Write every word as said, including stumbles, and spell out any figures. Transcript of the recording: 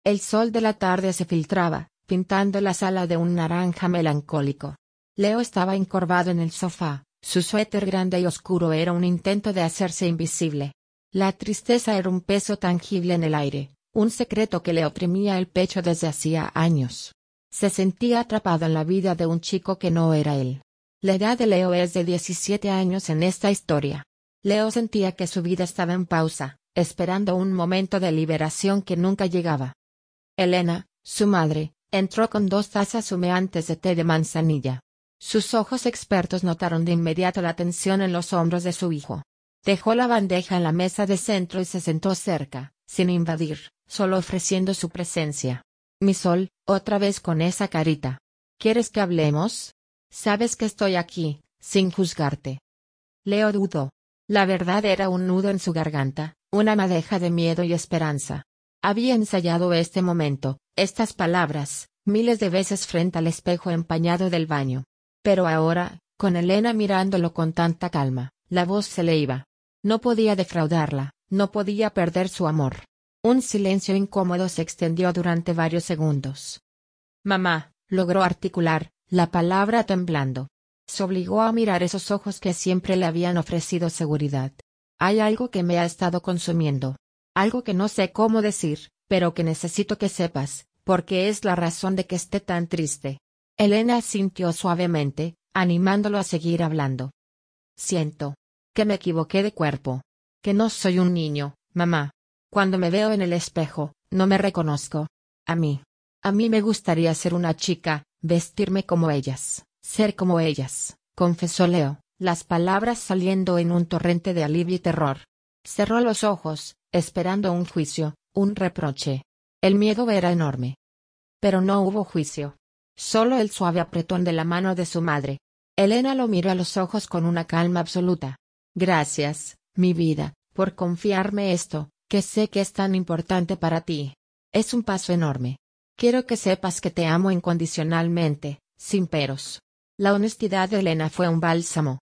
El sol de la tarde se filtraba, pintando la sala de un naranja melancólico. Leo estaba encorvado en el sofá, su suéter grande y oscuro era un intento de hacerse invisible. La tristeza era un peso tangible en el aire, un secreto que le oprimía el pecho desde hacía años. Se sentía atrapado en la vida de un chico que no era él. La edad de Leo es de diecisiete años en esta historia. Leo sentía que su vida estaba en pausa, esperando un momento de liberación que nunca llegaba. Elena, su madre, entró con dos tazas humeantes de té de manzanilla. Sus ojos expertos notaron de inmediato la tensión en los hombros de su hijo. Dejó la bandeja en la mesa de centro y se sentó cerca, sin invadir, solo ofreciendo su presencia. Mi sol, otra vez con esa carita. ¿Quieres que hablemos? Sabes que estoy aquí, sin juzgarte. Leo dudó. La verdad era un nudo en su garganta, una madeja de miedo y esperanza. Había ensayado este momento, estas palabras, miles de veces frente al espejo empañado del baño. Pero ahora, con Elena mirándolo con tanta calma, la voz se le iba. No podía defraudarla, no podía perder su amor. Un silencio incómodo se extendió durante varios segundos. Mamá, logró articular, la palabra temblando. Se obligó a mirar esos ojos que siempre le habían ofrecido seguridad. Hay algo que me ha estado consumiendo. Algo que no sé cómo decir, pero que necesito que sepas, porque es la razón de que esté tan triste. Elena asintió suavemente, animándolo a seguir hablando. Siento que me equivoqué de cuerpo. Que no soy un niño, mamá. Cuando me veo en el espejo, no me reconozco. A mí. A mí me gustaría ser una chica, vestirme como ellas, ser como ellas, confesó Leo, las palabras saliendo en un torrente de alivio y terror. Cerró los ojos, esperando un juicio, un reproche. El miedo era enorme. Pero no hubo juicio. Solo el suave apretón de la mano de su madre. Elena lo miró a los ojos con una calma absoluta. Gracias, mi vida, por confiarme esto, que sé que es tan importante para ti. Es un paso enorme. Quiero que sepas que te amo incondicionalmente, sin peros. La honestidad de Elena fue un bálsamo.